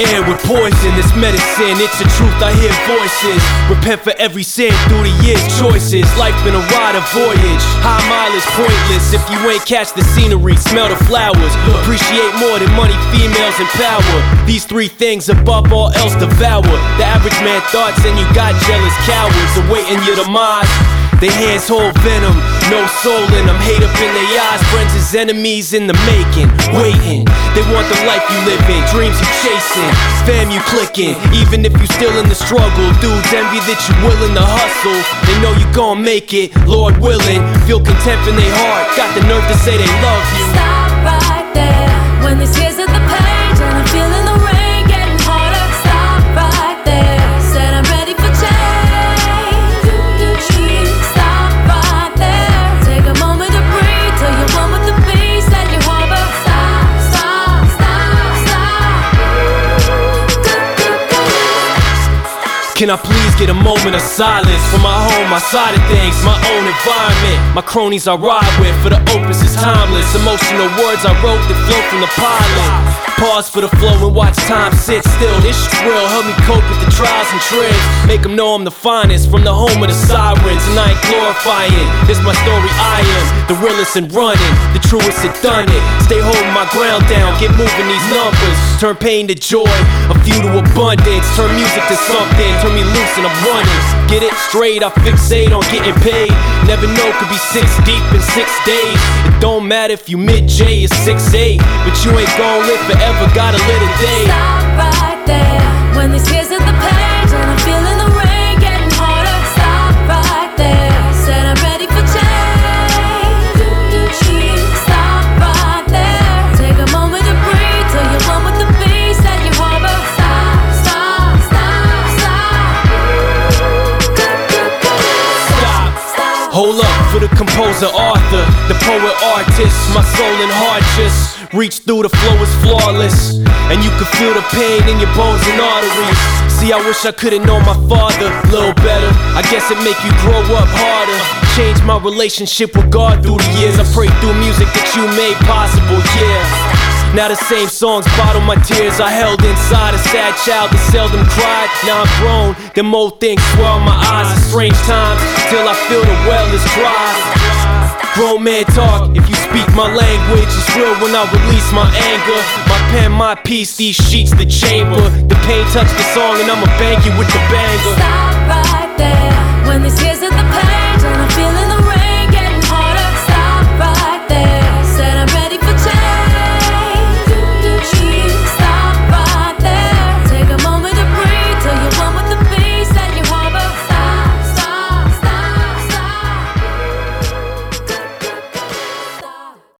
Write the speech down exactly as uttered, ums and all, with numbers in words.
air with poison. This medicine, it's the truth, I hear voices. Repent for every sin through the years, choices. Life been a ride, a voyage. High mileage, pointless if you ain't catch the scenery, smell the flowers. Appreciate more than money, females, and power. These three things above all else devour the average man thoughts, and you got jealous cowards awaiting your demise. Their hands hold venom, no soul in them. Hate up in their eyes, friends as enemies in the making. Waiting, they want the life you live in, dreams you chasing, fam you clicking. Even if you still in the struggle, dudes envy that you willing to hustle. They know you gon' make it, Lord willing. Feel contempt in their heart, got the nerve to say they love you. Stop right there, when this tears at the page and I'm feeling the rain getting harder. Stop right there, said I'm ready for change. Can I please get a moment of silence for my home, my side of things, my own environment, my cronies I ride with, for the opus is timeless. Emotional words I wrote that flow from the pilot. Pause for the flow and watch time sit still. This shit's real, help me cope with the trials and tricks. Make them know I'm the finest, from the home of the sirens. And I ain't glorifying, this my story, I am the realest and running, the truest that done it. Stay holding my ground down, get moving these numbers. Turn pain to joy, a few to abundance. Turn music to something, turn me loose and I'm running. Get it straight, I fixate on getting paid. Never know, could be six deep in six days. It don't matter if you mid-J or six eight, but you ain't gon' live forever, gotta live a day. Stop right there, when this tears at the page and I'm feeling the rain getting harder. Stop right there, said I'm ready for change. Stop right there, take a moment to breathe till you're one with the beast that you harbor. Stop, stop, stop, stop. Stop. Hold up for the composer, Arthur, the poet, artist. My soul and heart just reach through, the flow is flawless, and you can feel the pain in your bones and arteries. See, I wish I could've known my father a little better. I guess it make you grow up harder. Change my relationship with God through the years. I pray through music that you made possible, yeah. Now the same songs bottle my tears I held inside. A sad child that seldom cried. Now I'm grown, them old things swell my eyes. It's strange times, till I feel the well is dry. Grown man talk, if you speak my language, it's real when I release my anger. My pen, my piece, these sheets, the chamber. The pain touch the song and I'ma bang you with the banger. Stop right there, when this tears at the pain.